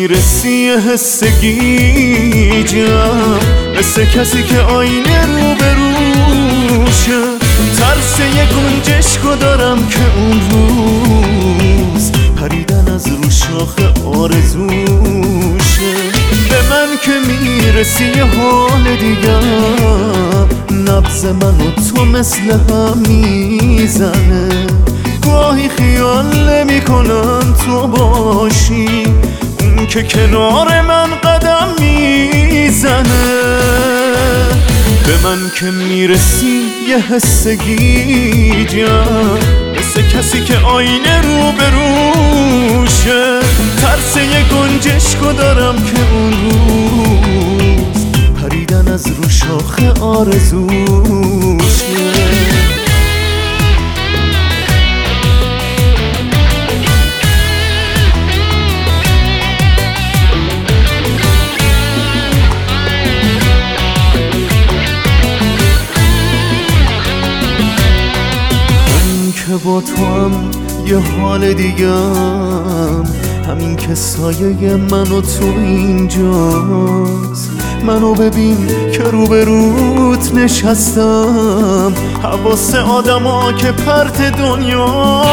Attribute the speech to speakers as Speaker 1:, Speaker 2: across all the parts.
Speaker 1: میرسی حس گیجم، مثل کسی که آینه رو بروشه. ترس یه گنجشکو دارم که اون روز پریدن از رو شاخه آرزوشه. به من که میرسی یه حال دیگم، نبض من و تو مثل هم میزنه. گاهی خیال نمی کنم تو باشی، اون که کنار من قدم میزنه. به من که میرسی یه حس گیجم، مثل کسی که آینه رو بروشه. ترس یه گنجشکو دارم که اون روز پریدن از رو شاخه آرزوشه. که با تو هم یه حال دیگم، همین که سایه من و تو اینجاست. منو ببین که روبروت نشستم، حواس آدما که پرت دنیاست.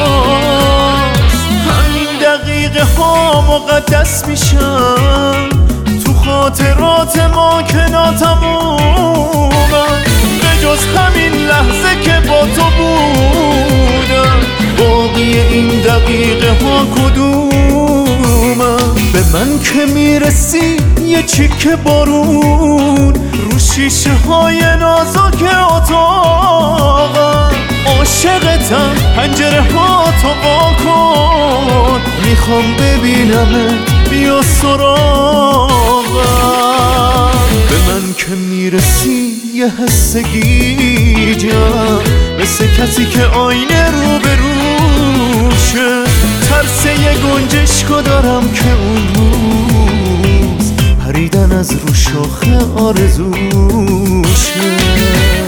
Speaker 1: همین دقیقه ها مقدس میشن تو خاطرات ما که ناتمومن. به جز همین لحظه که با تو بودم، باقی این دقیقه ها کدومم؟ به من که میرسی یه چیکه بارون رو شیشه های نازک اتاقم. عاشقتم، پنجره ها تو وا کن، میخوام ببینمت، بیا سراغم. به من که میرسی یه حس گیجم، مثل کسی که آینه رو بروشه. ترس یه گنجشکو دارم که اون روز پریدن از رو شاخه آرزوشه.